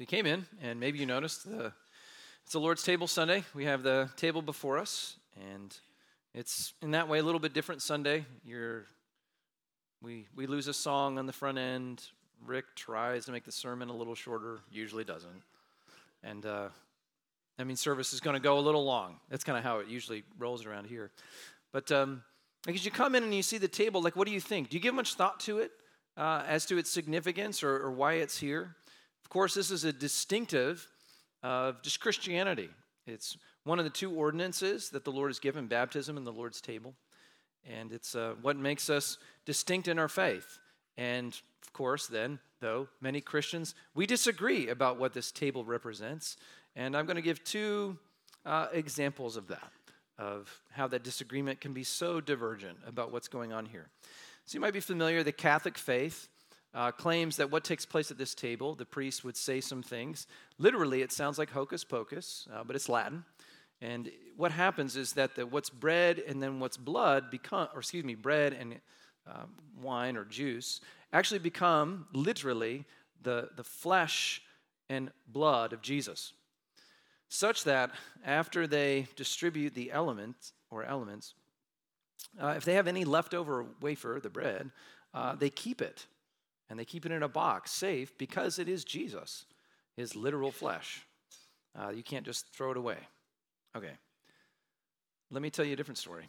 So you came in, and maybe you noticed it's a Lord's Table Sunday. We have the table before us, and it's in that way a little bit different Sunday. We lose a song on the front end. Rick tries to make the sermon a little shorter, usually doesn't. And that means service is going to go a little long. That's kind of how it usually rolls around here. But as you come in and you see the table, like, what do you think? Do you give much thought to it as to its significance or why it's here? Of course, this is a distinctive of just Christianity. It's one of the two ordinances that the Lord has given, baptism and the Lord's table. And it's what makes us distinct in our faith. And, of course, then, though, many Christians, we disagree about what this table represents. And I'm going to give two examples of that, of how that disagreement can be so divergent about what's going on here. So you might be familiar, the Catholic faith claims that what takes place at this table, the priest would say some things. Literally, it sounds like hocus pocus, but it's Latin. And what happens is that what's bread and then what's blood bread and wine or juice actually become literally the flesh and blood of Jesus. Such that after they distribute the elements, if they have any leftover wafer, the bread, they keep it. And they keep it in a box, safe, because it is Jesus, his literal flesh. You can't just throw it away. Okay. Let me tell you a different story.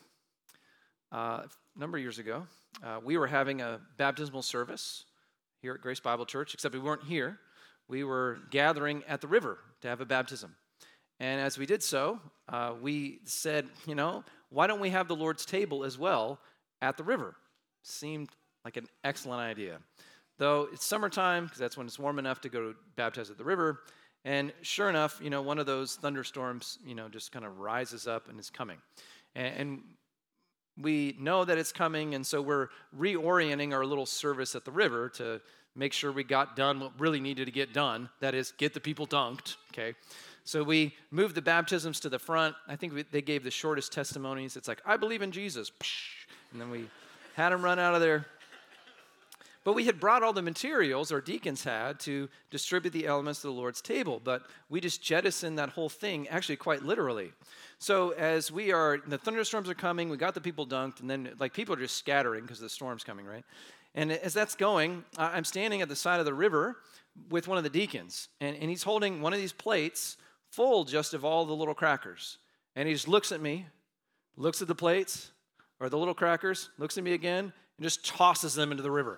A number of years ago, we were having a baptismal service here at Grace Bible Church, except we weren't here. We were gathering at the river to have a baptism. And as we did so, we said, why don't we have the Lord's table as well at the river? Seemed like an excellent idea. Though it's summertime, because that's when it's warm enough to go baptize at the river. And sure enough, one of those thunderstorms, just kind of rises up and is coming. And we know that it's coming, and so we're reorienting our little service at the river to make sure we got done what really needed to get done. That is, get the people dunked, okay? So we moved the baptisms to the front. I think they gave the shortest testimonies. It's like, I believe in Jesus. And then we had them run out of there. But we had brought all the materials, our deacons had, to distribute the elements to the Lord's table. But we just jettisoned that whole thing, actually quite literally. So as the thunderstorms are coming, we got the people dunked, and then people are just scattering because the storm's coming, right? And as that's going, I'm standing at the side of the river with one of the deacons. And he's holding one of these plates full just of all the little crackers. And he just looks at me, looks at the plates, or the little crackers, looks at me again, and just tosses them into the river.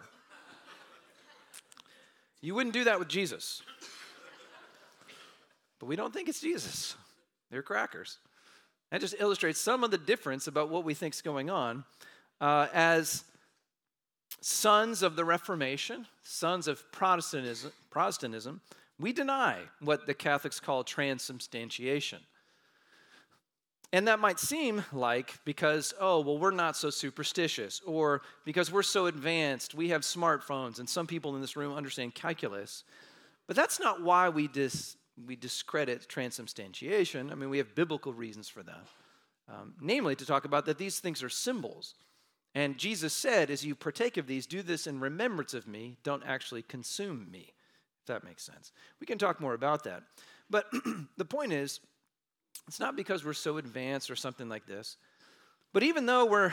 You wouldn't do that with Jesus. But we don't think it's Jesus. They're crackers. That just illustrates some of the difference about what we think is going on. As sons of the Reformation, sons of Protestantism, we deny what the Catholics call transubstantiation. And that might seem like because, we're not so superstitious, or because we're so advanced, we have smartphones, and some people in this room understand calculus. But that's not why we discredit transubstantiation. I mean, we have biblical reasons for that. Namely, to talk about that these things are symbols. And Jesus said, as you partake of these, do this in remembrance of me, don't actually consume me, if that makes sense. We can talk more about that. But the point is, it's not because we're so advanced or something like this. But even though we're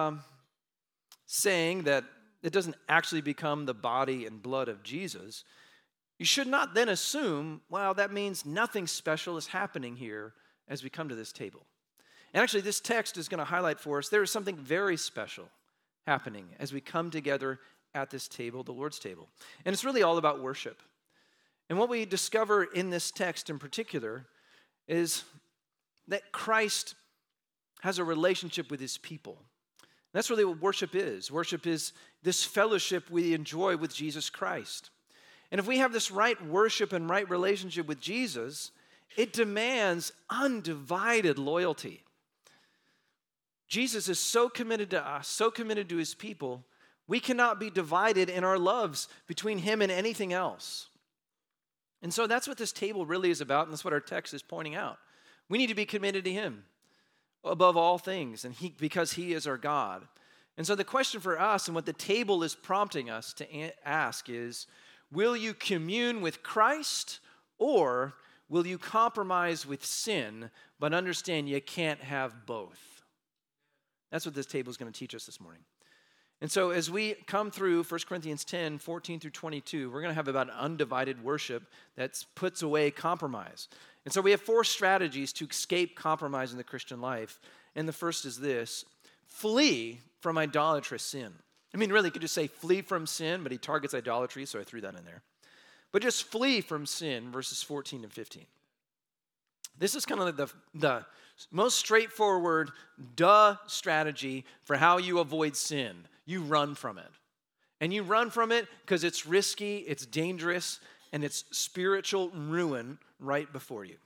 saying that it doesn't actually become the body and blood of Jesus, you should not then assume, that means nothing special is happening here as we come to this table. And actually, this text is going to highlight for us there is something very special happening as we come together at this table, the Lord's table. And it's really all about worship. And what we discover in this text in particular is that Christ has a relationship with his people. That's really what worship is. Worship is this fellowship we enjoy with Jesus Christ. And if we have this right worship and right relationship with Jesus, it demands undivided loyalty. Jesus is so committed to us, so committed to his people, we cannot be divided in our loves between him and anything else. And so that's what this table really is about, and that's what our text is pointing out. We need to be committed to him above all things, and because he is our God. And so the question for us and what the table is prompting us to ask is, will you commune with Christ Or will you compromise with sin, but understand you can't have both? That's what this table is going to teach us this morning. And so as we come through 1 Corinthians 10, 14 through 22, we're going to have about undivided worship that puts away compromise. And so we have 4 strategies to escape compromise in the Christian life. And the first is this: flee from idolatrous sin. I mean, really, you could just say flee from sin, but he targets idolatry, so I threw that in there. But just flee from sin, verses 14 and 15. This is kind of the most straightforward, strategy for how you avoid sin. You run from it. And you run from it because it's risky, it's dangerous, and it's spiritual ruin right before you.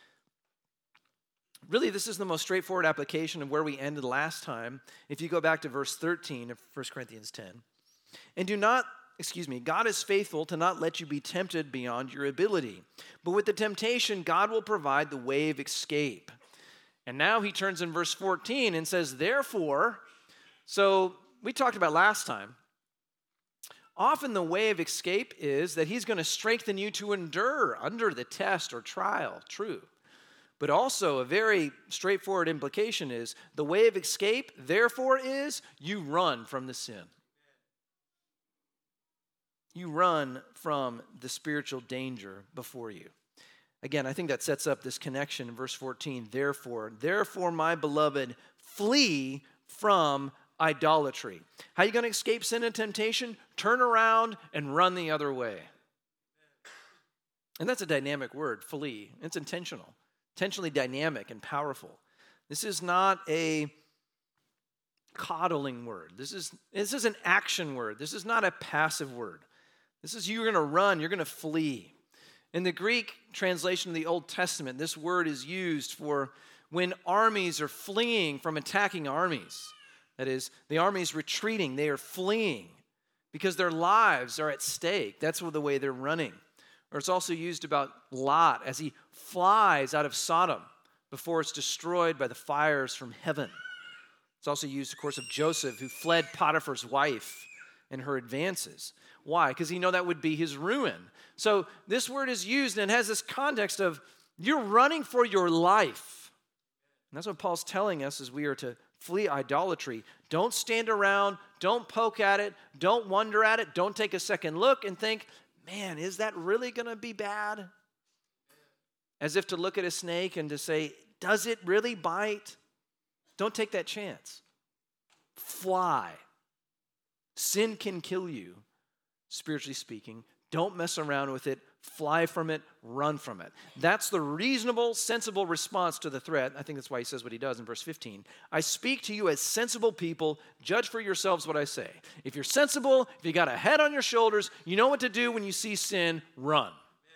Really, this is the most straightforward application of where we ended last time. If you go back to verse 13 of 1 Corinthians 10. God is faithful to not let you be tempted beyond your ability. But with the temptation, God will provide the way of escape. And now he turns in verse 14 and says, therefore, so we talked about last time, often the way of escape is that he's going to strengthen you to endure under the test or trial, true. But also a very straightforward implication is the way of escape, therefore, is you run from the sin. You run from the spiritual danger before you. Again, I think that sets up this connection in verse 14. Therefore, my beloved, flee from idolatry. How are you going to escape sin and temptation? Turn around and run the other way. And that's a dynamic word, flee. It's intentional. Intentionally dynamic and powerful. This is not a coddling word. This is an action word. This is not a passive word. This is you're going to run, you're going to flee. In the Greek translation of the Old Testament, this word is used for when armies are fleeing from attacking armies. That is, the army is retreating, they are fleeing because their lives are at stake. That's the way they're running. Or it's also used about Lot as he flies out of Sodom before it's destroyed by the fires from heaven. It's also used, of course, of Joseph, who fled Potiphar's wife and her advances. Why? Because he knew that would be his ruin. So this word is used and it has this context of you're running for your life. And that's what Paul's telling us as we are to flee idolatry. Don't stand around. Don't poke at it. Don't wonder at it. Don't take a second look and think, man, is that really going to be bad? As if to look at a snake and to say, does it really bite? Don't take that chance. Fly. Sin can kill you, spiritually speaking. Don't mess around with it. Fly from it. Run from it. That's the reasonable, sensible response to the threat. I think that's why he says what he does in verse 15. I speak to you as sensible people. Judge for yourselves what I say. If you're sensible, if you got a head on your shoulders, you know what to do when you see sin, run.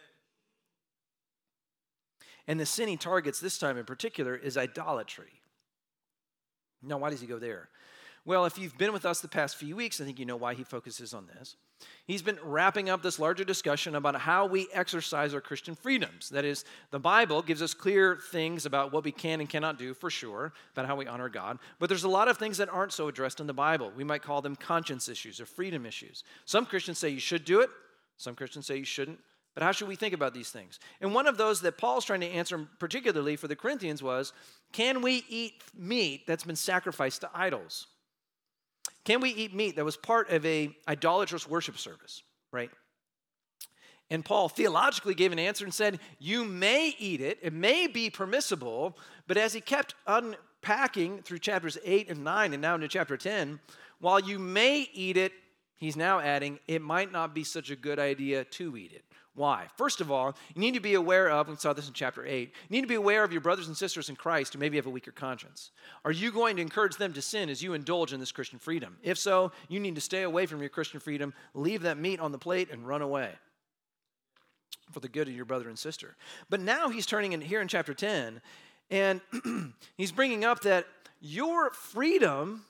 And the sin he targets this time in particular is idolatry. Now, why does he go there? Well, if you've been with us the past few weeks, I think you know why he focuses on this. He's been wrapping up this larger discussion about how we exercise our Christian freedoms. That is, the Bible gives us clear things about what we can and cannot do, for sure, about how we honor God. But there's a lot of things that aren't so addressed in the Bible. We might call them conscience issues or freedom issues. Some Christians say you should do it. Some Christians say you shouldn't. But how should we think about these things? And one of those that Paul's trying to answer, particularly for the Corinthians, was, can we eat meat that's been sacrificed to idols? Can we eat meat that was part of a idolatrous worship service, right? And Paul theologically gave an answer and said, you may eat it, it may be permissible, but as he kept unpacking through chapters 8 and 9 and now into chapter 10, while you may eat it, he's now adding, it might not be such a good idea to eat it. Why? First of all, you need to be aware of, we saw this in chapter 8, you need to be aware of your brothers and sisters in Christ who maybe have a weaker conscience. Are you going to encourage them to sin as you indulge in this Christian freedom? If so, you need to stay away from your Christian freedom, leave that meat on the plate, and run away for the good of your brother and sister. But now he's turning in here in chapter 10, and he's bringing up that your freedom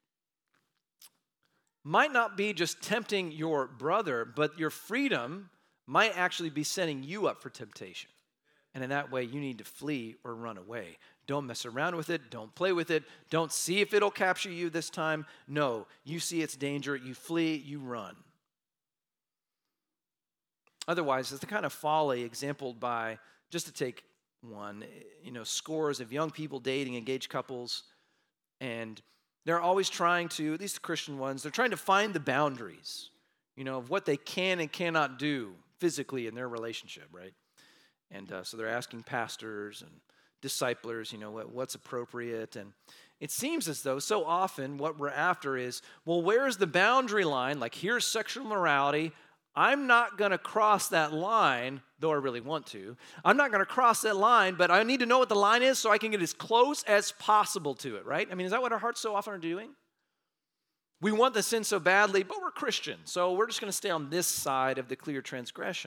might not be just tempting your brother, but your freedom might actually be setting you up for temptation. And in that way, you need to flee or run away. Don't mess around with it. Don't play with it. Don't see if it'll capture you this time. No, you see its danger. You flee, you run. Otherwise, it's the kind of folly exemplified by, just to take one, scores of young people dating engaged couples, and they're always trying to, at least the Christian ones, they're trying to find the boundaries, of what they can and cannot do physically in their relationship, right? And so they're asking pastors and disciplers, what's appropriate. And it seems as though so often what we're after is, well, where's the boundary line? Like, here's sexual morality. I'm not going to cross that line, though I really want to. I'm not going to cross that line, but I need to know what the line is so I can get as close as possible to it, right? I mean, is that what our hearts so often are doing? We want the sin so badly, but we're Christians, so we're just going to stay on this side of the clear transgression.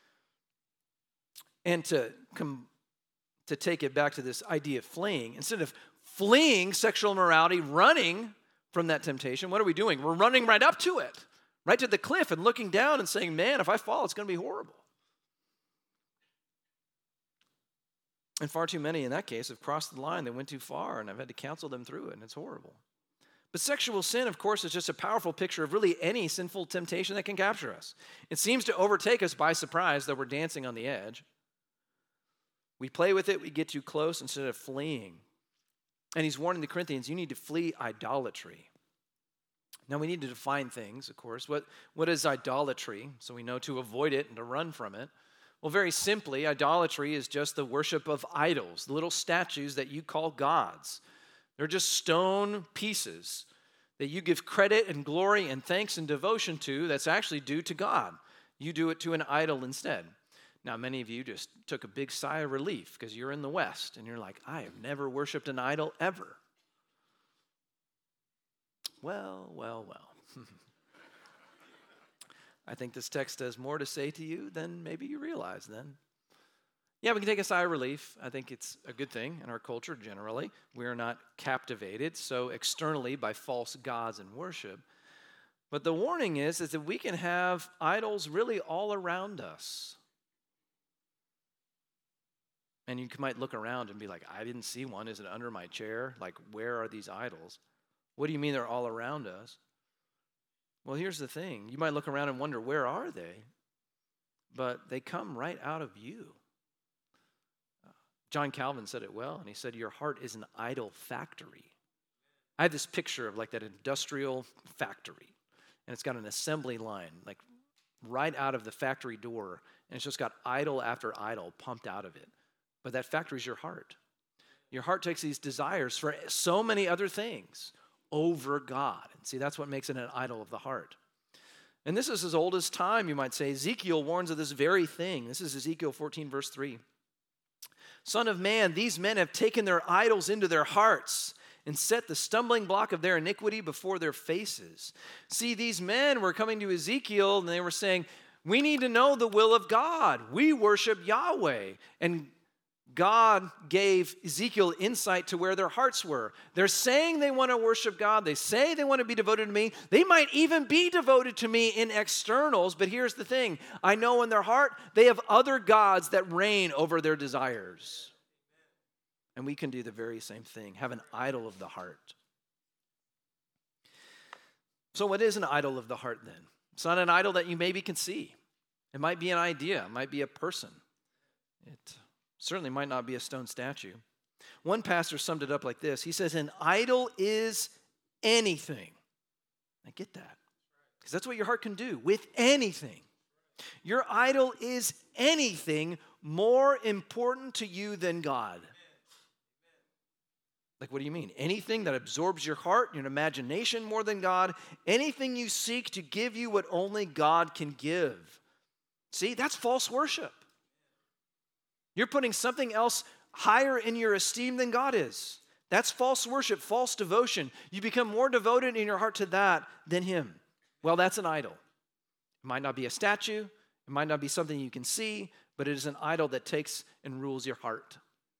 And to take it back to this idea of fleeing, instead of fleeing sexual immorality, running from that temptation, what are we doing? We're running right up to it, right to the cliff and looking down and saying, man, if I fall, it's going to be horrible. And far too many in that case have crossed the line. They went too far, and I've had to counsel them through it, and it's horrible. But sexual sin, of course, is just a powerful picture of really any sinful temptation that can capture us. It seems to overtake us by surprise, though we're dancing on the edge. We play with it, we get too close instead of fleeing. And he's warning the Corinthians, you need to flee idolatry. Now, we need to define things, of course. What is idolatry? So we know to avoid it and to run from it. Well, very simply, idolatry is just the worship of idols, the little statues that you call gods. They're just stone pieces that you give credit and glory and thanks and devotion to that's actually due to God. You do it to an idol instead. Now, many of you just took a big sigh of relief because you're in the West and you're like, I have never worshiped an idol ever. Well. I think this text has more to say to you than maybe you realize then. Yeah, we can take a sigh of relief. I think it's a good thing in our culture generally. We are not captivated so externally by false gods and worship. But the warning is that we can have idols really all around us. And you might look around and be like, I didn't see one. Is it under my chair? Like, where are these idols? What do you mean they're all around us? Well, here's the thing. You might look around and wonder, where are they? But they come right out of you. John Calvin said it well, and he said, your heart is an idol factory. I have this picture of like that industrial factory, and it's got an assembly line, like right out of the factory door, and it's just got idol after idol pumped out of it. But that factory is your heart. Your heart takes these desires for so many other things over God. And see, that's what makes it an idol of the heart. And this is as old as time, you might say. Ezekiel warns of this very thing. This is Ezekiel 14, verse 3. Son of man, these men have taken their idols into their hearts and set the stumbling block of their iniquity before their faces. See, these men were coming to Ezekiel and they were saying, we need to know the will of God. We worship Yahweh. And God gave Ezekiel insight to where their hearts were. They're saying they want to worship God. They say they want to be devoted to me. They might even be devoted to me in externals, but here's the thing. I know in their heart they have other gods that reign over their desires. And we can do the very same thing, have an idol of the heart. So what is an idol of the heart then? It's not an idol that you maybe can see. It might be an idea. It might be a person. It certainly might not be a stone statue. One pastor summed it up like this. He says, an idol is anything. I get that. Because that's what your heart can do with anything. Your idol is anything more important to you than God. Like, what do you mean? Anything that absorbs your heart, your imagination more than God. Anything you seek to give you what only God can give. See, that's false worship. You're putting something else higher in your esteem than God is. That's false worship, false devotion. You become more devoted in your heart to that than Him. Well, that's an idol. It might not be a statue. It might not be something you can see, but it is an idol that takes and rules your heart.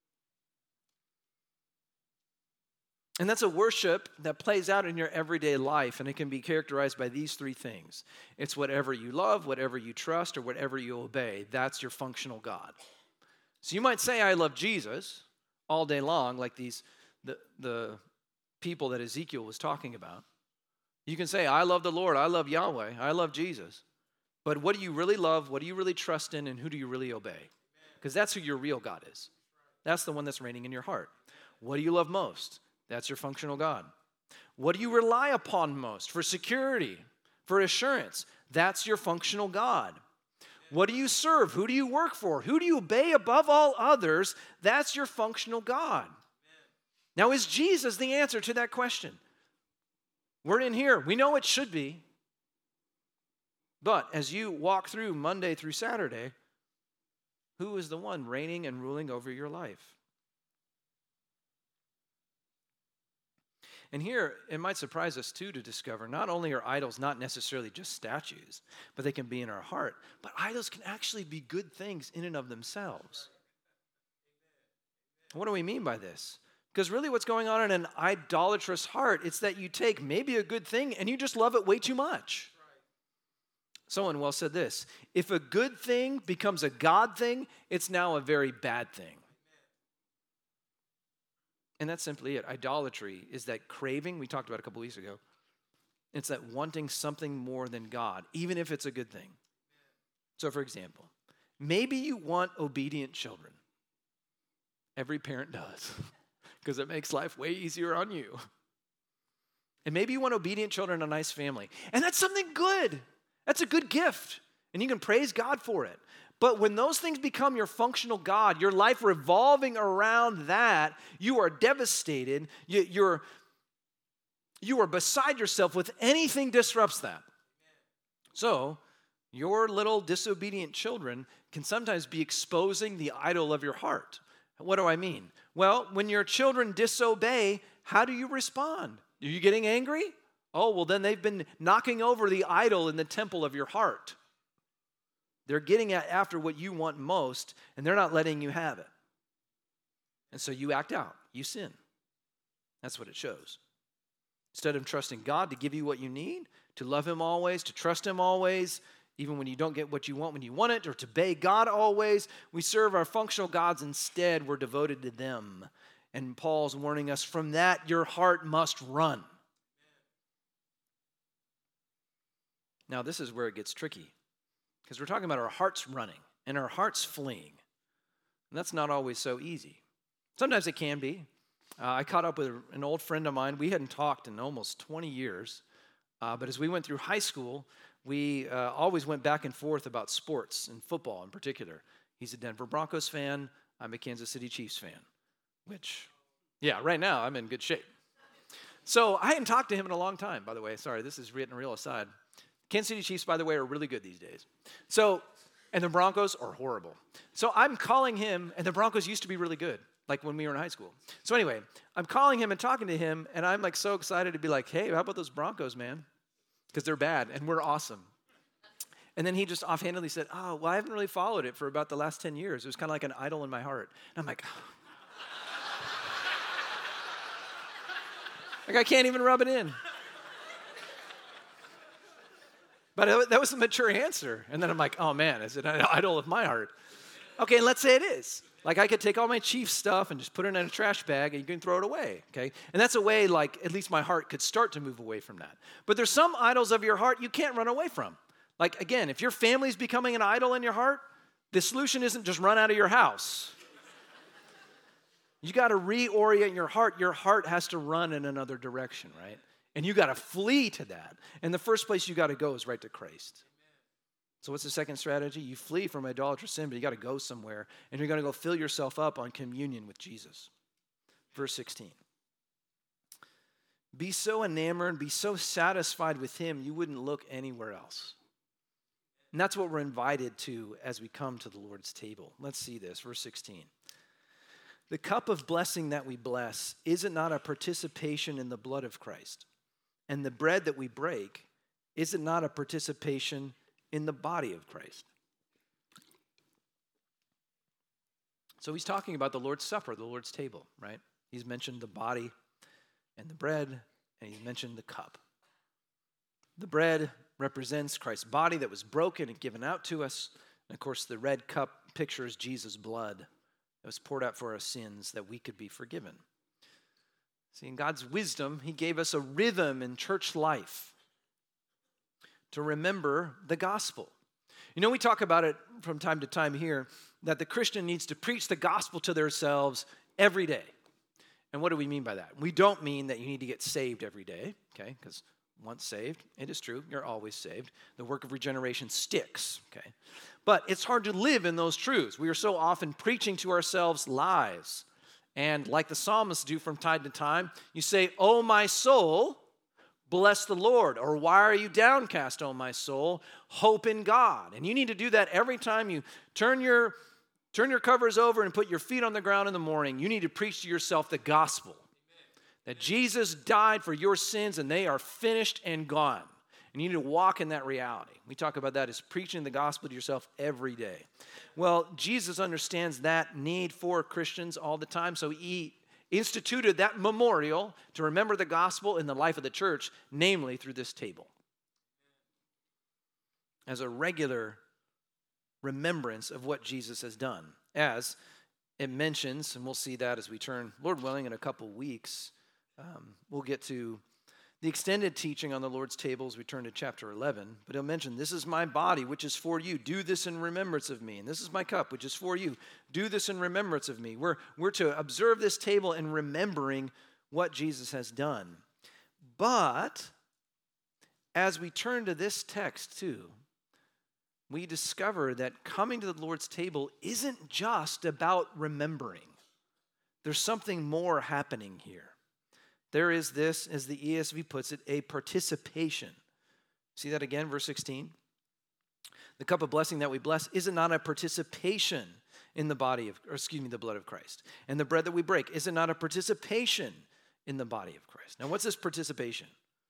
And that's a worship that plays out in your everyday life, and it can be characterized by these three things. It's whatever you love, whatever you trust, or whatever you obey. That's your functional God. So you might say, I love Jesus all day long, like the people that Ezekiel was talking about. You can say, I love the Lord, I love Yahweh, I love Jesus. But what do you really love? What do you really trust in? And who do you really obey? Because that's who your real God is. That's the one that's reigning in your heart. What do you love most? That's your functional God. What do you rely upon most for security, for assurance? That's your functional God. What do you serve? Who do you work for? Who do you obey above all others? That's your functional God. Now, is Jesus the answer to that question? We're in here. We know it should be. But as you walk through Monday through Saturday, who is the one reigning and ruling over your life? And here, it might surprise us too to discover not only are idols not necessarily just statues, but they can be in our heart. But idols can actually be good things in and of themselves. What do we mean by this? Because really what's going on in an idolatrous heart, it's that you take maybe a good thing and you just love it way too much. Someone well said this: if a good thing becomes a God thing, it's now a very bad thing. And that's simply it. Idolatry is that craving we talked about a couple weeks ago. It's that wanting something more than God, even if it's a good thing. So for example, maybe you want obedient children. Every parent does, because it makes life way easier on you. And maybe you want obedient children and a nice family. And that's something good. That's a good gift. And you can praise God for it. But when those things become your functional God, your life revolving around that, you are devastated. You are beside yourself with anything disrupts that. So your little disobedient children can sometimes be exposing the idol of your heart. What do I mean? Well, when your children disobey, how do you respond? Are you getting angry? Oh, well, then they've been knocking over the idol in the temple of your heart. They're getting after what you want most, and they're not letting you have it. And so you act out. You sin. That's what it shows. Instead of trusting God to give you what you need, to love Him always, to trust Him always, even when you don't get what you want when you want it, or to obey God always, we serve our functional gods instead. We're devoted to them. And Paul's warning us, from that your heart must run. Now, this is where it gets tricky, because we're talking about our hearts running and our hearts fleeing. And that's not always so easy. Sometimes it can be. I caught up with an old friend of mine. We hadn't talked in almost 20 years. But as we went through high school, we always went back and forth about sports and football in particular. He's a Denver Broncos fan. I'm a Kansas City Chiefs fan, which, yeah, right now I'm in good shape. So I hadn't talked to him in a long time, by the way. Sorry, this is written real aside. Kansas City Chiefs, by the way, are really good these days. And the Broncos are horrible. So I'm calling him, and the Broncos used to be really good, like when we were in high school. So anyway, I'm calling him and talking to him, and I'm like so excited to be like, hey, how about those Broncos, man? Because they're bad, and we're awesome. And then he just offhandedly said, oh, well, I haven't really followed it for about the last 10 years. It was kind of like an idol in my heart. And I'm like, like I can't even rub it in. But that was a mature answer. And then I'm like, oh man, is it an idol of my heart? Okay, and let's say it is. Like I could take all my Chiefs stuff and just put it in a trash bag and you can throw it away, okay? And that's a way like at least my heart could start to move away from that. But there's some idols of your heart you can't run away from. Like again, if your family's becoming an idol in your heart, the solution isn't just run out of your house. You got to reorient your heart. Your heart has to run in another direction, right? And you got to flee to that. And the first place you got to go is right to Christ. So what's the second strategy? You flee from idolatrous sin, but you got to go somewhere. And you're going to go fill yourself up on communion with Jesus. Verse 16. Be so enamored, be so satisfied with Him, you wouldn't look anywhere else. And that's what we're invited to as we come to the Lord's table. Let's see this, verse 16. The cup of blessing that we bless, is it not a participation in the blood of Christ? And the bread that we break, is it not a participation in the body of Christ? So he's talking about the Lord's Supper, the Lord's table, right? He's mentioned the body and the bread, and he's mentioned the cup. The bread represents Christ's body that was broken and given out to us. And of course, the red cup pictures Jesus' blood that was poured out for our sins that we could be forgiven. See, in God's wisdom, He gave us a rhythm in church life to remember the gospel. You know, we talk about it from time to time here, that the Christian needs to preach the gospel to themselves every day. And what do we mean by that? We don't mean that you need to get saved every day, okay? Because once saved, it is true, you're always saved. The work of regeneration sticks, okay? But it's hard to live in those truths. We are so often preaching to ourselves lies. And like the psalmists do from time to time, you say, "Oh, my soul, bless the Lord," or "Why are you downcast, O my soul? Hope in God." And you need to do that every time you turn your covers over and put your feet on the ground in the morning. You need to preach to yourself the gospel. That Jesus died for your sins and they are finished and gone. And you need to walk in that reality. We talk about that as preaching the gospel to yourself every day. Well, Jesus understands that need for Christians all the time, so he instituted that memorial to remember the gospel in the life of the church, namely through this table. As a regular remembrance of what Jesus has done. As it mentions, and we'll see that as we turn, Lord willing, in a couple weeks, we'll get to the extended teaching on the Lord's table as we turn to chapter 11. But he'll mention, "This is my body, which is for you. Do this in remembrance of me. And this is my cup, which is for you. Do this in remembrance of me." We're to observe this table in remembering what Jesus has done. But as we turn to this text too, we discover that coming to the Lord's table isn't just about remembering. There's something more happening here. There is this, as the ESV puts it, a participation. See that again, verse 16? The cup of blessing that we bless, is it not a participation in the the blood of Christ? And the bread that we break, is it not a participation in the body of Christ? Now, what's this participation?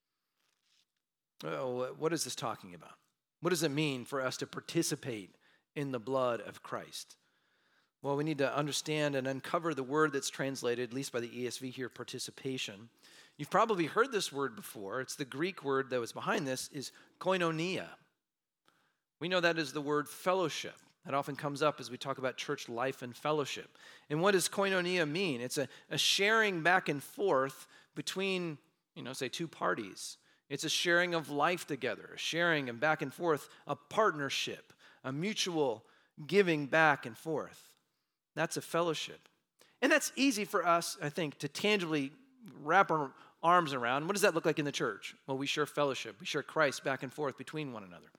What is this talking about? What does it mean for us to participate in the blood of Christ? Well, we need to understand and uncover the word that's translated, at least by the ESV here, participation. You've probably heard this word before. It's the Greek word that was behind this is koinonia. We know that is the word fellowship. That often comes up as we talk about church life and fellowship. And what does koinonia mean? It's a sharing back and forth between, say two parties. It's a sharing of life together, a sharing and back and forth, a partnership, a mutual giving back and forth. That's a fellowship. And that's easy for us, I think, to tangibly wrap our arms around. What does that look like in the church? Well, we share fellowship. We share Christ back and forth between one another.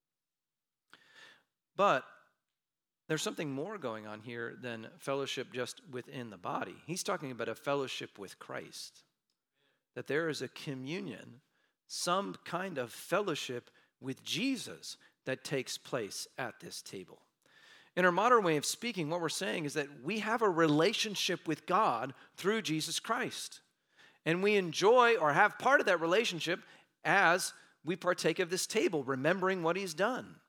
But there's something more going on here than fellowship just within the body. He's talking about a fellowship with Christ. That there is a communion, some kind of fellowship with Jesus that takes place at this table. In our modern way of speaking, what we're saying is that we have a relationship with God through Jesus Christ. And we enjoy or have part of that relationship as we partake of this table, remembering what he's done.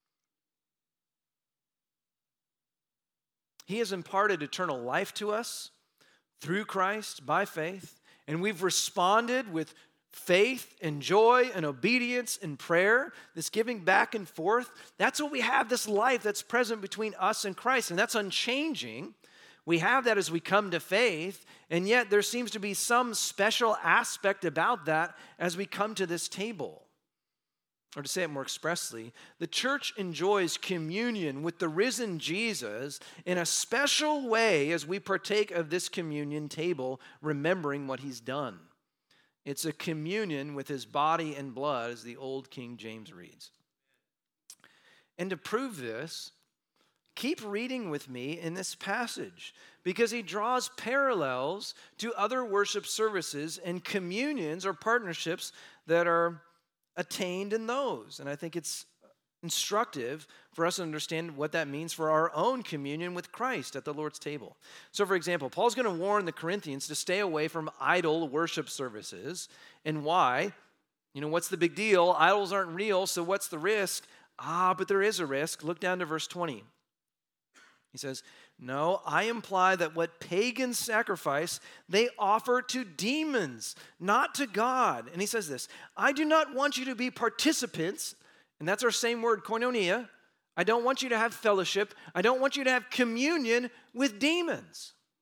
He has imparted eternal life to us through Christ by faith, and we've responded with faith and joy and obedience and prayer, this giving back and forth. That's what we have, this life that's present between us and Christ, and that's unchanging. We have that as we come to faith, and yet there seems to be some special aspect about that as we come to this table. Or to say it more expressly, the church enjoys communion with the risen Jesus in a special way as we partake of this communion table, remembering what he's done. It's a communion with his body and blood, as the old King James reads. And to prove this, keep reading with me in this passage, because he draws parallels to other worship services and communions or partnerships that are attained in those. And I think it's instructive for us to understand what that means for our own communion with Christ at the Lord's table. So, for example, Paul's going to warn the Corinthians to stay away from idol worship services. And why? What's the big deal? Idols aren't real, so what's the risk? But there is a risk. Look down to verse 20. He says, "No, I imply that what pagans sacrifice, they offer to demons, not to God." And he says this, "I do not want you to be participants," and that's our same word, koinonia. I don't want you to have fellowship. I don't want you to have communion with demons.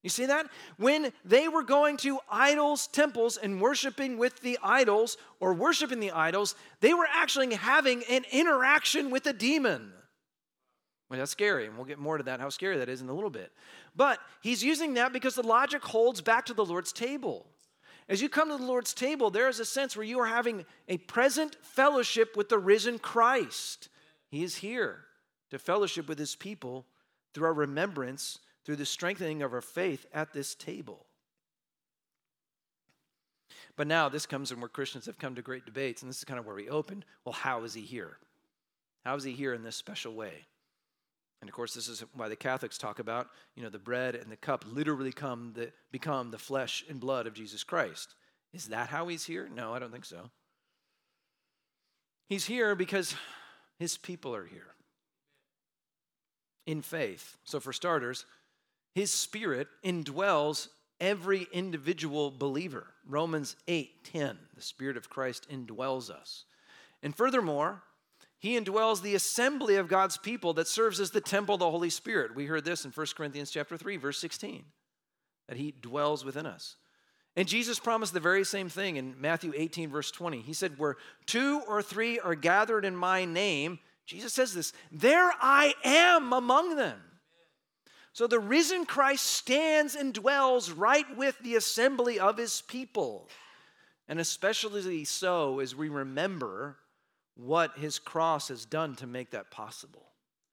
You see that? When they were going to idols' temples and worshiping with the idols or worshiping the idols, they were actually having an interaction with a demon. Well, that's scary, and we'll get more to that, how scary that is in a little bit. But he's using that because the logic holds back to the Lord's table. As you come to the Lord's table, there is a sense where you are having a present fellowship with the risen Christ. He is here to fellowship with his people through our remembrance, through the strengthening of our faith at this table. But now this comes in where Christians have come to great debates, and this is kind of where we opened. Well, how is he here? How is he here in this special way? And of course, this is why the Catholics talk about, the bread and the cup literally become the flesh and blood of Jesus Christ. Is that how he's here? No, I don't think so. He's here because his people are here in faith. So for starters, his Spirit indwells every individual believer. Romans 8:10, the Spirit of Christ indwells us. And furthermore, he indwells the assembly of God's people that serves as the temple of the Holy Spirit. We heard this in 1 Corinthians chapter 3, verse 16, that he dwells within us. And Jesus promised the very same thing in Matthew 18, verse 20. He said, where 2 or 3 are gathered in my name, Jesus says this, there I am among them. So the risen Christ stands and dwells right with the assembly of his people. And especially so as we remember what his cross has done to make that possible.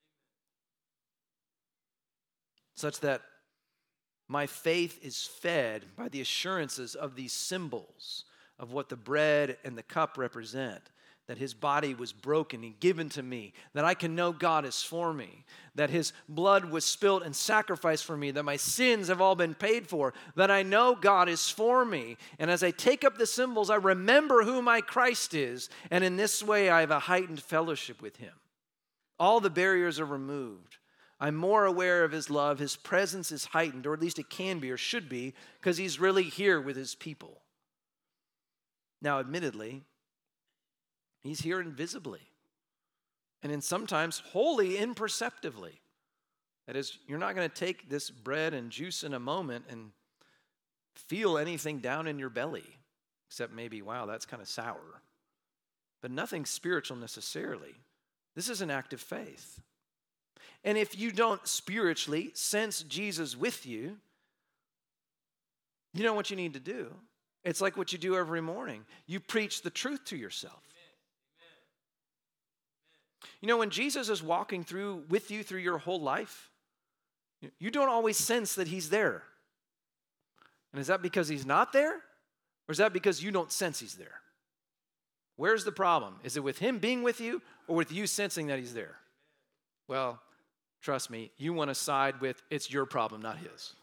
Such that my faith is fed by the assurances of these symbols of what the bread and the cup represent. That his body was broken and given to me, that I can know God is for me, that his blood was spilled and sacrificed for me, that my sins have all been paid for, that I know God is for me. And as I take up the symbols, I remember who my Christ is, and in this way I have a heightened fellowship with him. All the barriers are removed. I'm more aware of his love. His presence is heightened, or at least it can be or should be, because he's really here with his people. Now, admittedly, he's here invisibly, and in sometimes wholly imperceptibly. That is, you're not going to take this bread and juice in a moment and feel anything down in your belly, except maybe, wow, that's kind of sour. But nothing spiritual necessarily. This is an act of faith. And if you don't spiritually sense Jesus with you, you know what you need to do? It's like what you do every morning. You preach the truth to yourself. When Jesus is walking with you through your whole life, you don't always sense that he's there. And is that because he's not there? Or is that because you don't sense he's there? Where's the problem? Is it with him being with you or with you sensing that he's there? Well, trust me, you want to side with it's your problem, not his.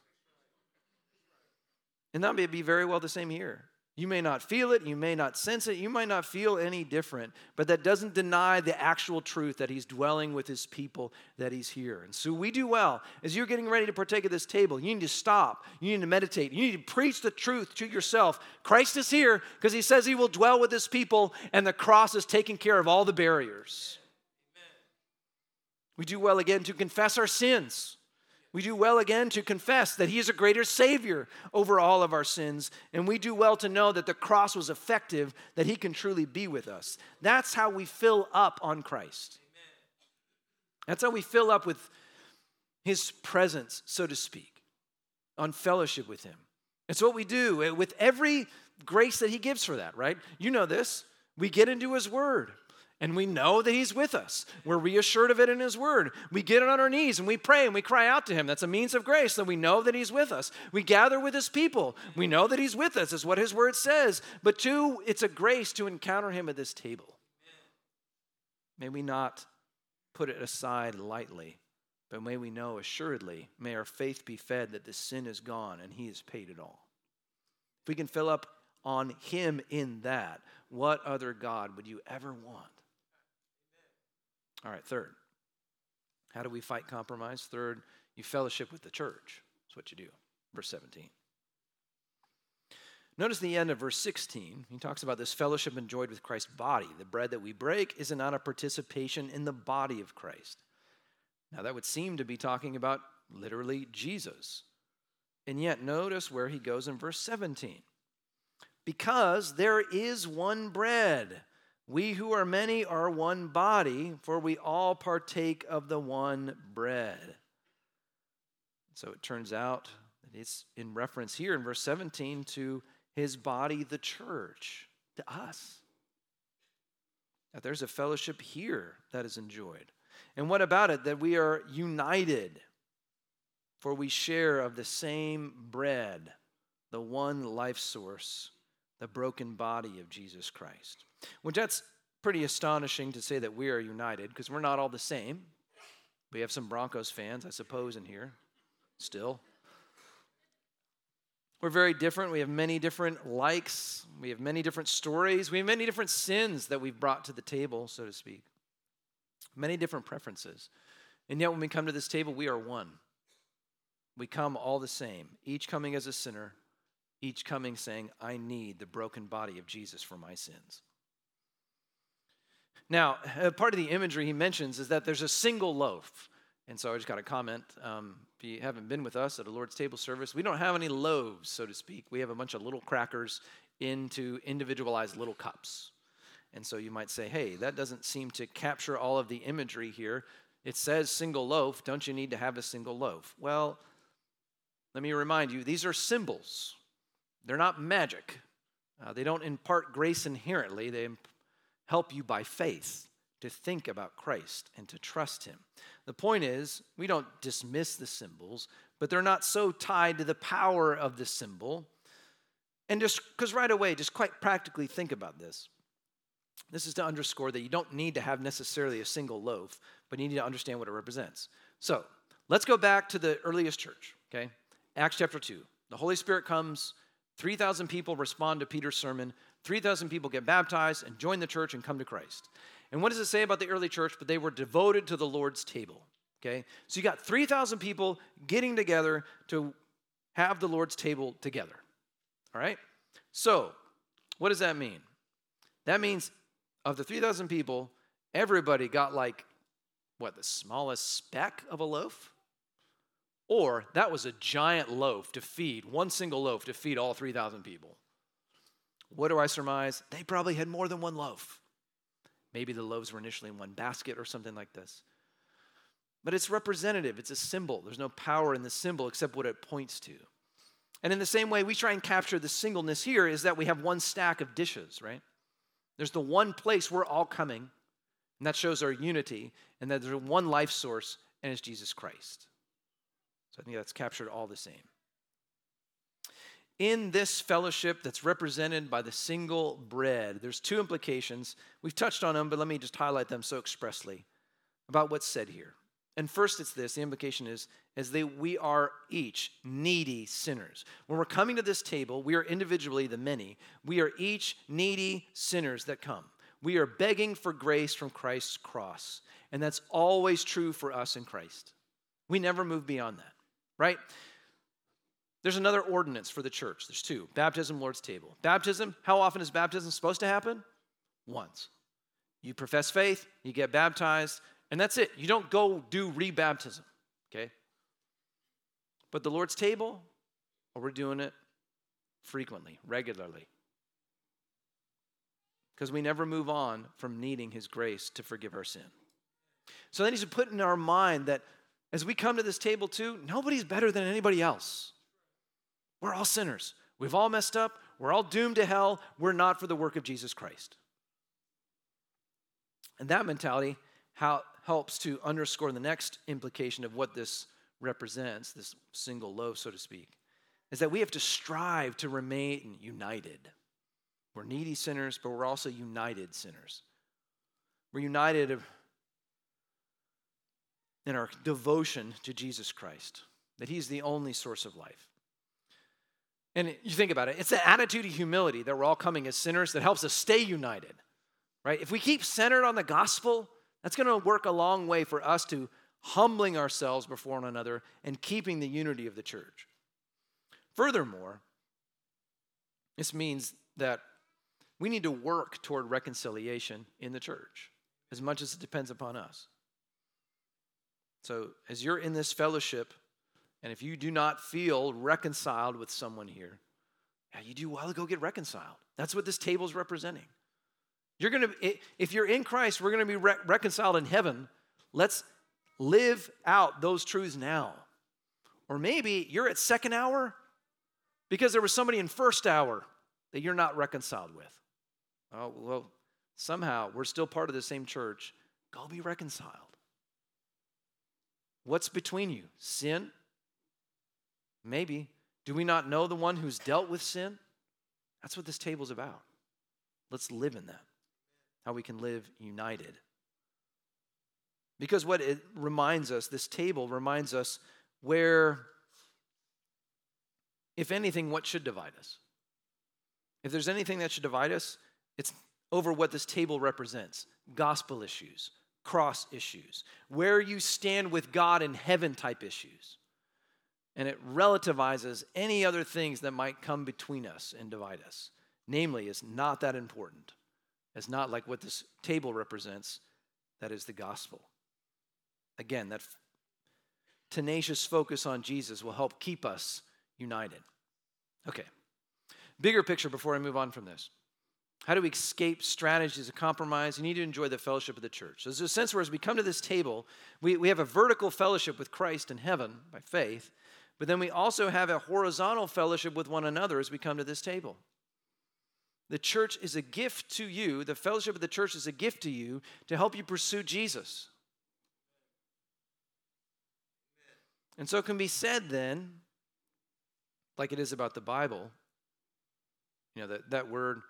And that may be very well the same here. You may not feel it, you may not sense it, you might not feel any different, but that doesn't deny the actual truth that he's dwelling with his people, that he's here. And so we do well, as you're getting ready to partake of this table, you need to stop, you need to meditate, you need to preach the truth to yourself. Christ is here because he says he will dwell with his people, and the cross is taking care of all the barriers. We do well again to confess our sins. We do well again to confess that he is a greater Savior over all of our sins. And we do well to know that the cross was effective, that he can truly be with us. That's how we fill up on Christ. That's how we fill up with his presence, so to speak, on fellowship with him. It's what we do with every grace that he gives for that, right? You know this. We get into his word. And we know that he's with us. We're reassured of it in his word. We get on our knees and we pray and we cry out to him. That's a means of grace, that we know that he's with us. We gather with his people. We know that he's with us, is what his word says. But two, it's a grace to encounter him at this table. May we not put it aside lightly, but may we know assuredly, may our faith be fed that the sin is gone and he has paid it all. If we can fill up on him in that, what other God would you ever want? All right, third, how do we fight compromise? Third, you fellowship with the church. That's what you do. Verse 17. Notice the end of verse 16. He talks about this fellowship enjoyed with Christ's body. The bread that we break is not a participation in the body of Christ. Now, that would seem to be talking about literally Jesus. And yet notice where he goes in verse 17. Because there is one bread. We who are many are one body, for we all partake of the one bread. So it turns out that it's in reference here in verse 17 to his body, the church, to us. That there's a fellowship here that is enjoyed. And what about it? That we are united, for we share of the same bread, the one life source, the broken body of Jesus Christ. Which that's pretty astonishing to say that we are united, because we're not all the same. We have some Broncos fans, I suppose, in here still. We're very different. We have many different likes. We have many different stories. We have many different sins that we've brought to the table, so to speak. Many different preferences. And yet when we come to this table, we are one. We come all the same, each coming as a sinner, each coming saying, I need the broken body of Jesus for my sins. Now, part of the imagery he mentions is that there's a single loaf. And so I just got a comment. If you haven't been with us at a Lord's table service, we don't have any loaves, so to speak. We have a bunch of little crackers into individualized little cups. And so you might say, hey, that doesn't seem to capture all of the imagery here. It says single loaf. Don't you need to have a single loaf? Well, let me remind you, these are symbols. They're not magic. They don't impart grace inherently. They help you by faith to think about Christ and to trust him. The point is, we don't dismiss the symbols, but they're not so tied to the power of the symbol. And just because right away, just quite practically think about this. This is to underscore that you don't need to have necessarily a single loaf, but you need to understand what it represents. So let's go back to the earliest church, okay? Acts chapter 2. The Holy Spirit comes, 3,000 people respond to Peter's sermon, 3,000 people get baptized and join the church and come to Christ. And what does it say about the early church? But they were devoted to the Lord's table, okay? So you got 3,000 people getting together to have the Lord's table together, all right? So what does that mean? That means of the 3,000 people, everybody got like, what, the smallest speck of a loaf? Or that was a giant loaf to feed, one single loaf to feed all 3,000 people. What do I surmise? They probably had more than one loaf. Maybe the loaves were initially in one basket or something like this. But it's representative. It's a symbol. There's no power in the symbol except what it points to. And in the same way, we try and capture the singleness here is that we have one stack of dishes, right? There's the one place we're all coming, and that shows our unity, and that there's one life source, and it's Jesus Christ. So I think that's captured all the same. In this fellowship that's represented by the single bread, there's two implications. We've touched on them, but let me just highlight them so expressly about what's said here. And first it's this, the implication is we are each needy sinners. When we're coming to this table, we are individually the many. We are each needy sinners that come. We are begging for grace from Christ's cross. And that's always true for us in Christ. We never move beyond that, right? There's another ordinance for the church. There's two, baptism, Lord's table. Baptism, how often is baptism supposed to happen? Once. You profess faith, you get baptized, and that's it. You don't go do rebaptism, okay? But the Lord's table, well, we're doing it frequently, regularly. Because we never move on from needing his grace to forgive our sin. So that needs to put in our mind that as we come to this table too, nobody's better than anybody else. We're all sinners. We've all messed up. We're all doomed to hell. We're not for the work of Jesus Christ. And that mentality helps to underscore the next implication of what this represents, this single loaf, so to speak, is that we have to strive to remain united. We're needy sinners, but we're also united sinners. We're united in our devotion to Jesus Christ, that he's the only source of life. And you think about it, it's the attitude of humility that we're all coming as sinners that helps us stay united, right? If we keep centered on the gospel, that's going to work a long way for us to humbling ourselves before one another and keeping the unity of the church. Furthermore, this means that we need to work toward reconciliation in the church as much as it depends upon us. So as you're in this fellowship, And if you do not feel reconciled with someone here, yeah, you do well to go get reconciled. That's what this table is representing. If you're in Christ, we're going to be reconciled in heaven. Let's live out those truths now. Or maybe you're at second hour because there was somebody in first hour that you're not reconciled with. Oh, well, somehow we're still part of the same church. Go be reconciled. What's between you? Sin? Maybe. Do we not know the one who's dealt with sin? That's what this table's about. Let's live in that. How we can live united. Because what it reminds us, this table reminds us where, if anything, what should divide us? If there's anything that should divide us, it's over what this table represents. Gospel issues, cross issues, where you stand with God in heaven type issues. And it relativizes any other things that might come between us and divide us. Namely, it's not that important. It's not like what this table represents. That is the gospel. Again, that tenacious focus on Jesus will help keep us united. Okay. Bigger picture before I move on from this. How do we escape strategies of compromise? You need to enjoy the fellowship of the church. So there's a sense where as we come to this table, we have a vertical fellowship with Christ in heaven by faith, but then we also have a horizontal fellowship with one another as we come to this table. The church is a gift to you. The fellowship of the church is a gift to you to help you pursue Jesus. And so it can be said then, like it is about the Bible, that word,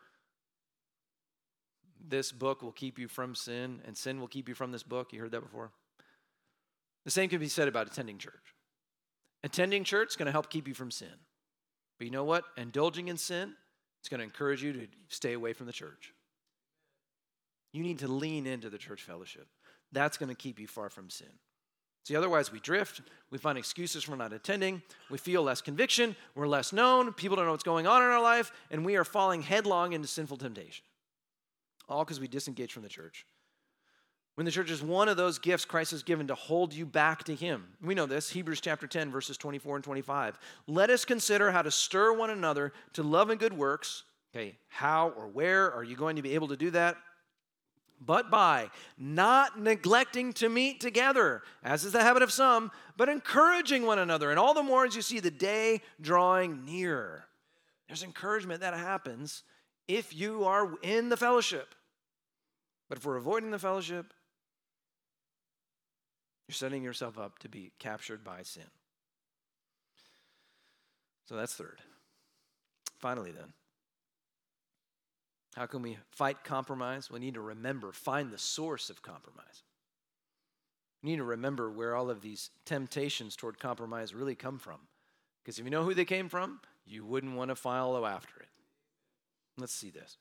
this book will keep you from sin, and sin will keep you from this book. You heard that before? The same can be said about attending church. Attending church is going to help keep you from sin. But you know what? Indulging in sin, it's going to encourage you to stay away from the church. You need to lean into the church fellowship. That's going to keep you far from sin. See, otherwise we drift, we find excuses for not attending, we feel less conviction, we're less known, people don't know what's going on in our life, and we are falling headlong into sinful temptation. All because we disengage from the church. When the church is one of those gifts Christ has given to hold you back to him. We know this, Hebrews chapter 10, verses 24 and 25. Let us consider how to stir one another to love and good works. Okay, how or where are you going to be able to do that? But by not neglecting to meet together, as is the habit of some, but encouraging one another, and all the more as you see the day drawing near. There's encouragement that happens if you are in the fellowship. But if we're avoiding the fellowship, you're setting yourself up to be captured by sin. So that's third. Finally then, how can we fight compromise? We need to find the source of compromise. We need to remember where all of these temptations toward compromise really come from. Because if you know who they came from, you wouldn't want to follow after it. Let's see this.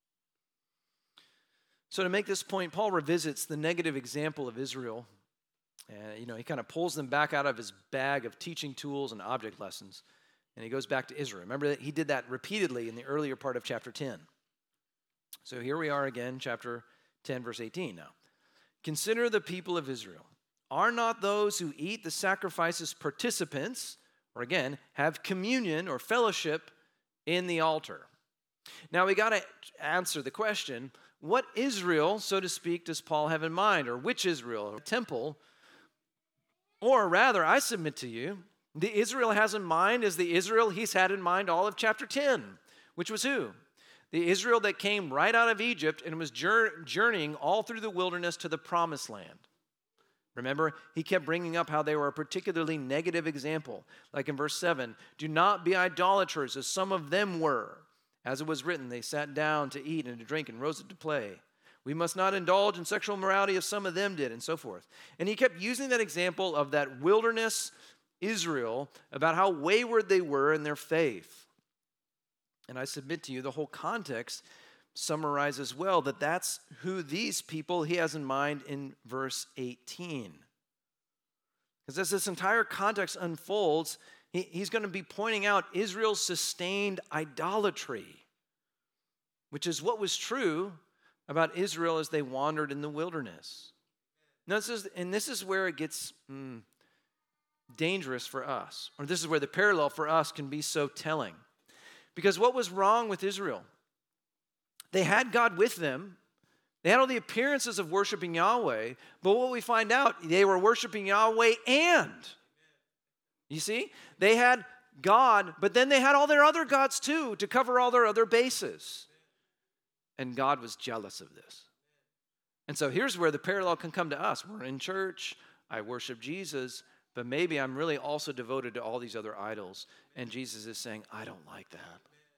So to make this point, Paul revisits the negative example of Israel. He kind of pulls them back out of his bag of teaching tools and object lessons, and he goes back to Israel. Remember that he did that repeatedly in the earlier part of chapter 10. So here we are again, chapter 10, verse 18 now. Consider the people of Israel. Are not those who eat the sacrifices participants, or again, have communion or fellowship in the altar? Now we got to answer the question, what Israel, so to speak, does Paul have in mind? Or which Israel? The temple? Or rather, I submit to you, the Israel has in mind is the Israel he's had in mind all of chapter 10, which was who? The Israel that came right out of Egypt and was journeying all through the wilderness to the promised land. Remember, he kept bringing up how they were a particularly negative example. Like in verse 7, do not be idolaters as some of them were. As it was written, they sat down to eat and to drink and rose up to play. We must not indulge in sexual immorality as some of them did, and so forth. And he kept using that example of that wilderness Israel about how wayward they were in their faith. And I submit to you, the whole context summarizes well that that's who these people he has in mind in verse 18. Because as this entire context unfolds, he's going to be pointing out Israel's sustained idolatry, which is what was true about Israel as they wandered in the wilderness. Now, this is where it gets dangerous for us, or this is where the parallel for us can be so telling. Because what was wrong with Israel? They had God with them. They had all the appearances of worshiping Yahweh, but what we find out, they were worshiping Yahweh and, you see, they had God, but then they had all their other gods too to cover all their other bases. And God was jealous of this. And so here's where the parallel can come to us. We're in church, I worship Jesus, but maybe I'm really also devoted to all these other idols. And Jesus is saying, I don't like that.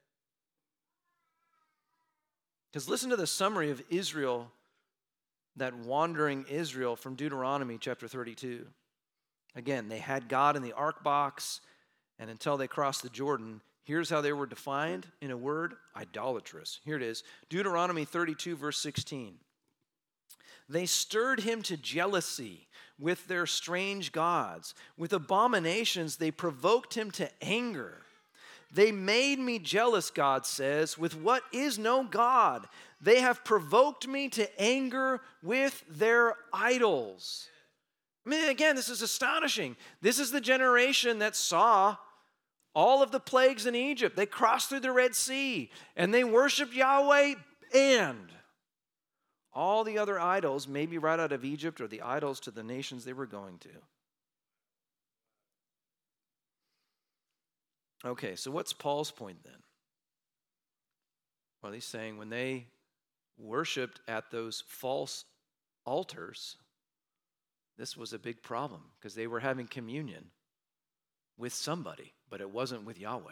Because listen to the summary of Israel, that wandering Israel from Deuteronomy chapter 32. Again, they had God in the ark box, and until they crossed the Jordan, here's how they were defined in a word: idolatrous. Here it is, Deuteronomy 32, verse 16. They stirred him to jealousy with their strange gods. With abominations, they provoked him to anger. They made me jealous, God says, with what is no God. They have provoked me to anger with their idols. I mean, again, this is astonishing. This is the generation that saw all of the plagues in Egypt. They crossed through the Red Sea, and they worshiped Yahweh and all the other idols, maybe right out of Egypt, or the idols to the nations they were going to. Okay, so what's Paul's point then? Well, he's saying when they worshiped at those false altars, this was a big problem because they were having communion with somebody, but it wasn't with Yahweh.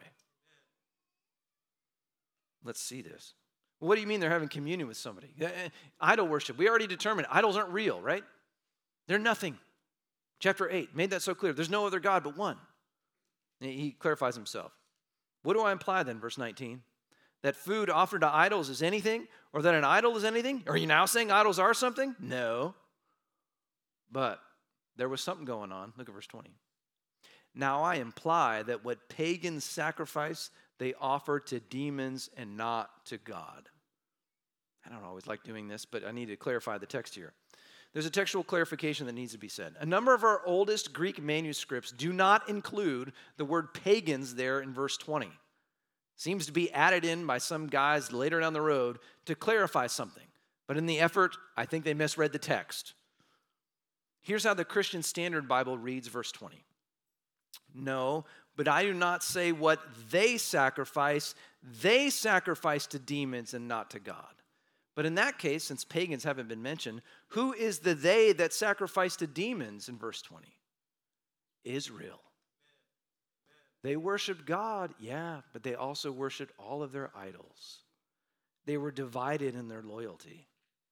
Let's see this. What do you mean they're having communion with somebody? Idol worship. We already determined idols aren't real, right? They're nothing. Chapter 8 made that so clear. There's no other God but one. He clarifies himself. What do I imply then, verse 19? That food offered to idols is anything? Or that an idol is anything? Are you now saying idols are something? No. But there was something going on. Look at verse 20. Now I imply that what pagans sacrifice, they offer to demons and not to God. I don't always like doing this, but I need to clarify the text here. There's a textual clarification that needs to be said. A number of our oldest Greek manuscripts do not include the word pagans there in verse 20. Seems to be added in by some guys later down the road to clarify something. But in the effort, I think they misread the text. Here's how the Christian Standard Bible reads verse 20. No, but I do not say what they sacrifice to demons and not to God. But in that case, since pagans haven't been mentioned, who is the they that sacrifice to demons in verse 20? Israel. They worshiped God, yeah, but they also worshiped all of their idols. They were divided in their loyalty.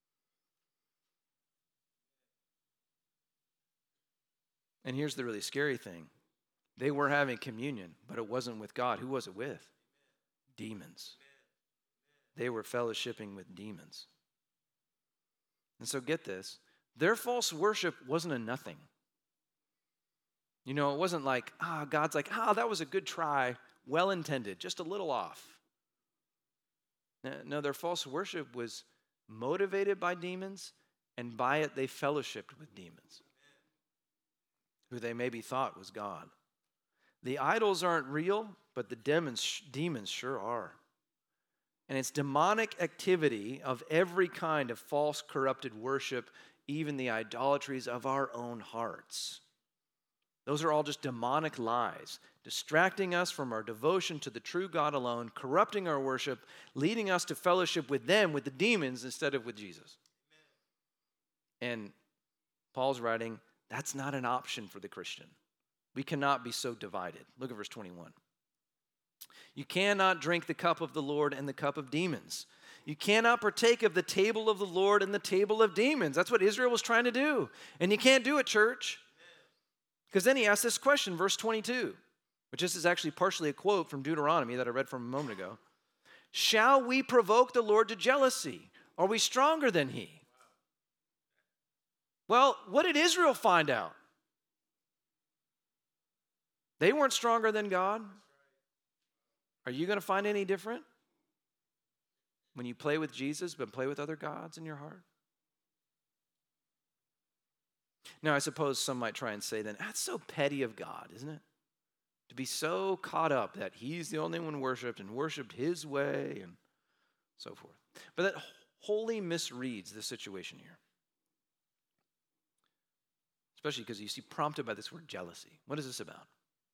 And here's the really scary thing. They were having communion, but it wasn't with God. Who was it with? Demons. They were fellowshipping with demons. And so get this. Their false worship wasn't a nothing. You know, it wasn't like, God's like, that was a good try, well intended, just a little off. No, their false worship was motivated by demons, and by it they fellowshipped with demons, who they maybe thought was God. The idols aren't real, but the demons sure are. And it's demonic activity of every kind of false, corrupted worship, even the idolatries of our own hearts. Those are all just demonic lies, distracting us from our devotion to the true God alone, corrupting our worship, leading us to fellowship with them, with the demons, instead of with Jesus. And Paul's writing, that's not an option for the Christian. We cannot be so divided. Look at verse 21. You cannot drink the cup of the Lord and the cup of demons. You cannot partake of the table of the Lord and the table of demons. That's what Israel was trying to do. And you can't do it, church. Because then he asked this question, verse 22, which this is actually partially a quote from Deuteronomy that I read from a moment ago. Shall we provoke the Lord to jealousy? Are we stronger than he? Well, what did Israel find out? They weren't stronger than God. Are you going to find any different when you play with Jesus but play with other gods in your heart? Now, I suppose some might try and say then, that's so petty of God, isn't it? To be so caught up that he's the only one worshipped and worshipped his way and so forth. But that wholly misreads the situation here. Especially because you see prompted by this word jealousy. What is this about?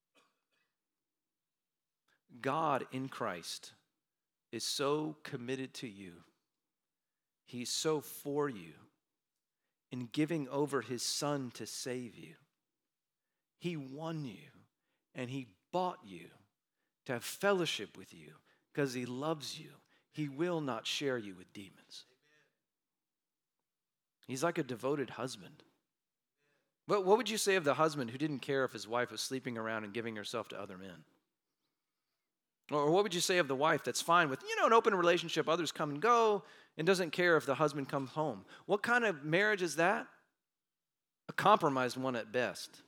God in Christ is so committed to you. He's so for you in giving over his son to save you. He won you and he bought you to have fellowship with you because he loves you. He will not share you with demons. He's like a devoted husband. But what would you say of the husband who didn't care if his wife was sleeping around and giving herself to other men? Or what would you say of the wife that's fine with, an open relationship, others come and go, and doesn't care if the husband comes home? What kind of marriage is that? A compromised one at best.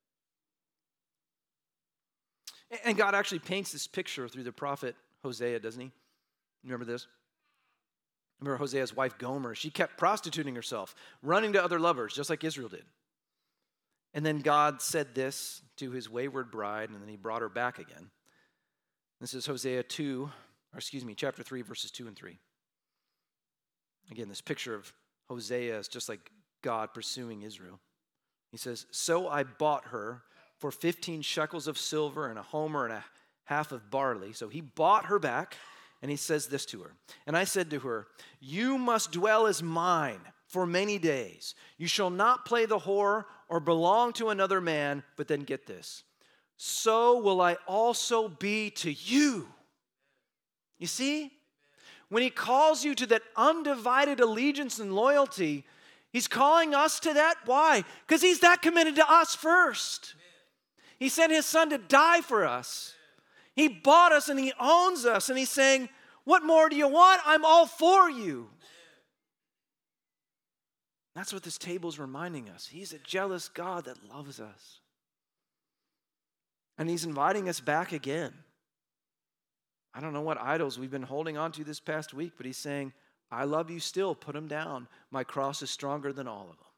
And God actually paints this picture through the prophet Hosea, doesn't he? Remember this? Remember Hosea's wife Gomer? She kept prostituting herself, running to other lovers, just like Israel did. And then God said this to his wayward bride, and then he brought her back again. This is chapter 3, verses 2 and 3. Again, this picture of Hosea is just like God pursuing Israel. He says, "So I bought her for 15 shekels of silver and a homer and a half of barley." So he bought her back, and he says this to her. "And I said to her, you must dwell as mine for many days. You shall not play the whore or belong to another man." But then get this. "So will I also be to you." You see? When he calls you to that undivided allegiance and loyalty, he's calling us to that. Why? Because he's that committed to us first. He sent his son to die for us. He bought us and he owns us. And he's saying, what more do you want? I'm all for you. That's what this table is reminding us. He's a jealous God that loves us. And he's inviting us back again. I don't know what idols we've been holding on to this past week, but he's saying, I love you still. Put them down. My cross is stronger than all of them.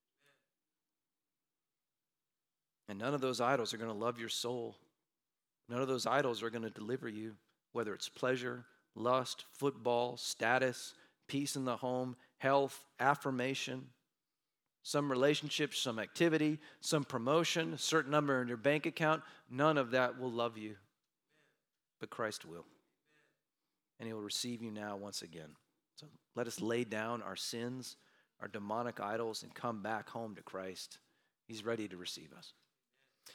And none of those idols are going to love your soul. None of those idols are going to deliver you, whether it's pleasure, lust, football, status, peace in the home, health, affirmation, some relationship, some activity, some promotion, a certain number in your bank account. None of that will love you, but Christ will. And he will receive you now once again. So let us lay down our sins, our demonic idols, and come back home to Christ. He's ready to receive us.